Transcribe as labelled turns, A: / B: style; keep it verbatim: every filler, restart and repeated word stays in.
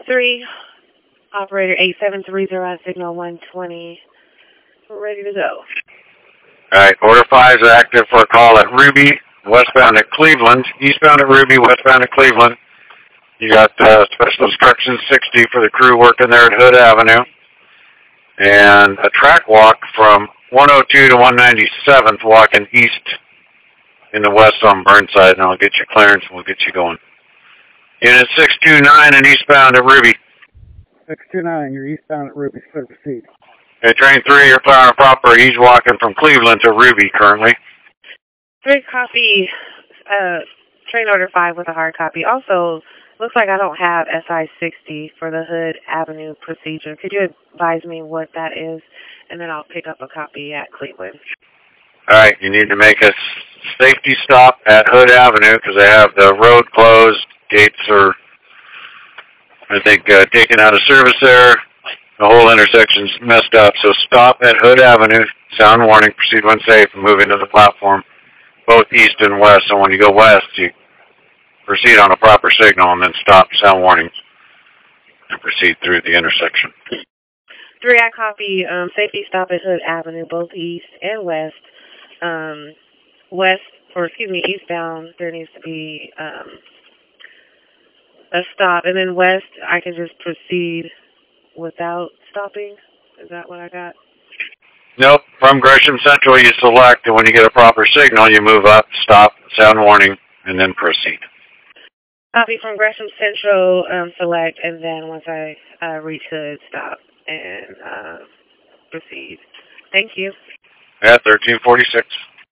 A: three, operator eight seven three zero at signal one twenty. We're ready to go.
B: Alright, order five is active for a call at Ruby, westbound at Cleveland, eastbound at Ruby, westbound at Cleveland. You got uh, special instructions sixty for the crew working there at Hood Avenue. And a track walk from one oh two to one ninety-seventh, walking east in the west on Burnside, and I'll get you clearance and we'll get you going. Unit six two nine and eastbound at Ruby.
C: six two nine, you're eastbound at Ruby, clear to proceed.
B: Okay, train three, you're clear and proper. He's walking from Cleveland to Ruby currently.
A: Three copy, uh, train order five with a hard copy. Also, looks like I don't have S I sixty for the Hood Avenue procedure. Could you advise me what that is? And then I'll pick up a copy at Cleveland.
B: All right, you need to make a safety stop at Hood Avenue because they have the road closed. Gates are, I think, uh, taken out of service there. The whole intersection's messed up. So stop at Hood Avenue. Sound warning. Proceed when safe and move into the platform, both east and west. So when you go west, you proceed on a proper signal and then stop, sound warning, and proceed through the intersection.
A: Three, I copy. Um, safety stop at Hood Avenue, both east and west. Um, west, or excuse me, eastbound, there needs to be um, a stop. And then west, I can just proceed without stopping. Is that what I got?
B: Nope. From Gresham Central, you select, and when you get a proper signal, you move up, stop, sound warning, and then proceed.
A: Copy from Gresham Central, um, select, and then once I uh, reach Hood, stop and uh, proceed. Thank you.
B: At thirteen forty-six.